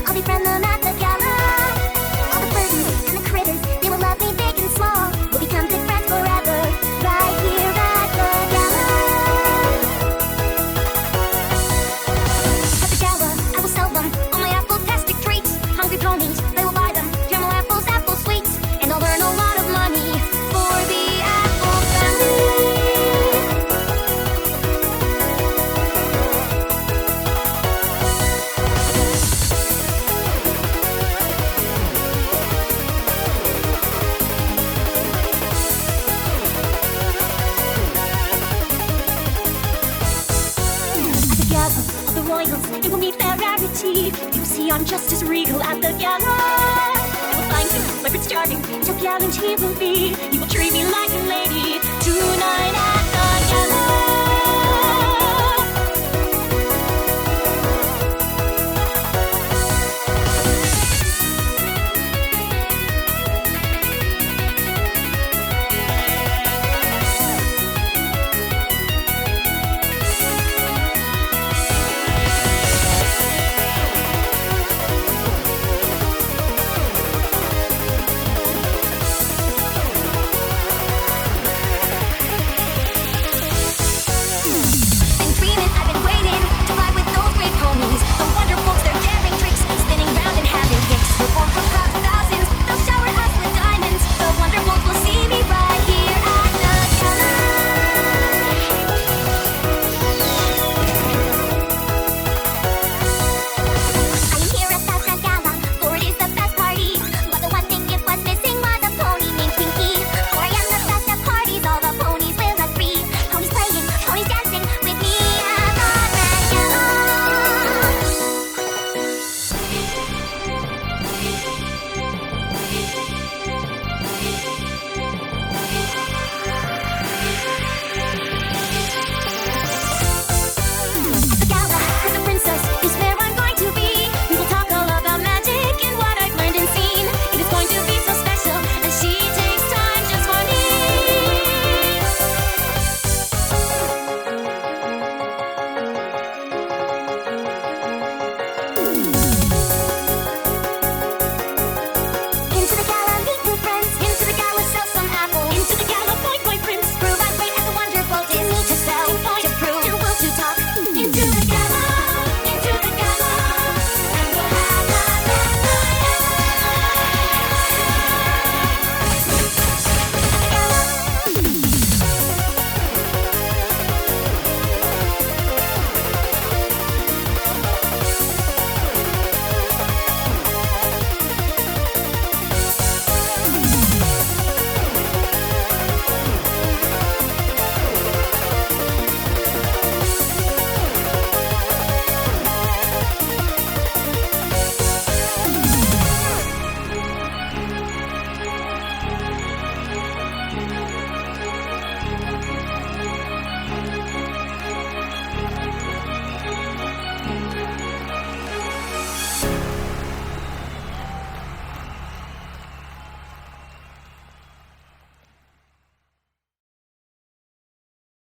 I'll befriend them at the gala. All the birdies and the critters, they will love me big and small. We'll become good friends forever, right here at the gala. At the gala, I will sell them all my apple-tastic treats. Hungry ponies, they will buy them. Caramel apples, apple sweets, and I'll earn a lot of money for the Apple family. Of the royals, it will meet their rarity. You'll see I'm just as regal at the gala. I will find him, my Prince Charming, so gallant he will be. He will treat me like a lady tonight.